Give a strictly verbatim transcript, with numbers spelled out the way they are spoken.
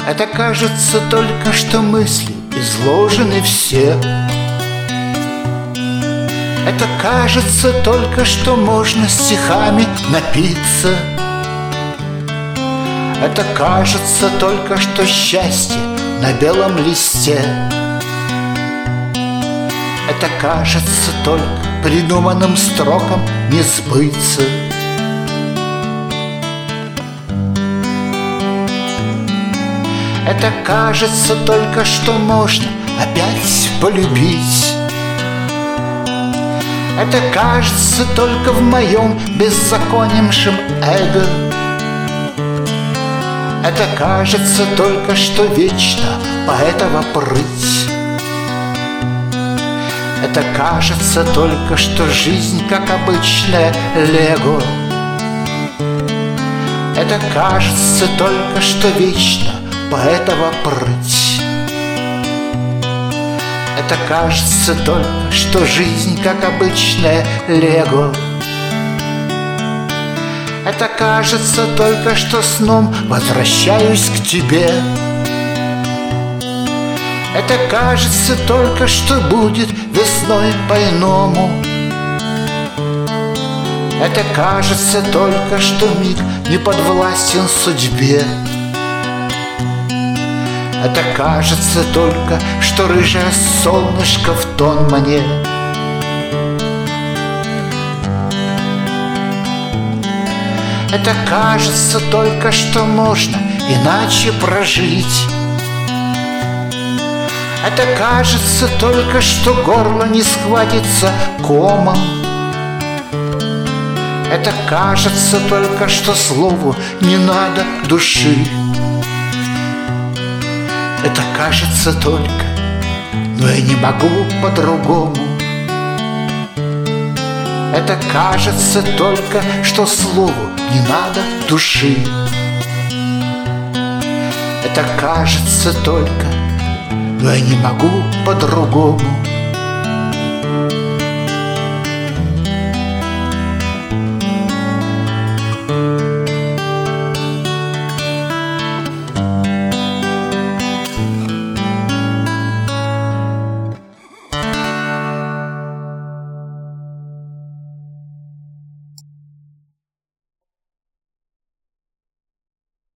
Это кажется только, что мысли изложены все. Это кажется только, что можно стихами напиться. Это кажется только, что счастье на белом листе. Это кажется только придуманным строкам не сбыться. Это кажется только, что можно опять полюбить. Это кажется только в моем беззаконнейшем эго. Это кажется только, что вечно поэтова прыть. Это кажется только, что жизнь, как обычное лего. Это кажется только, что вечно поэтова прыть. Это кажется только, что жизнь, как обычное лего. Это кажется только, что сном возвращаюсь к тебе. Это кажется только, что будет весной по-иному. Это кажется только, что миг не подвластен судьбе. Это кажется только, что рыжее солнышко в тон мне. Это кажется только, что можно иначе прожить. Это кажется только, что горло не схватится комом. Это кажется только, что слову не надо души. Это кажется только, но я не могу по-другому. Это кажется только, что слову не надо души. Это кажется только, но я не могу по-другому.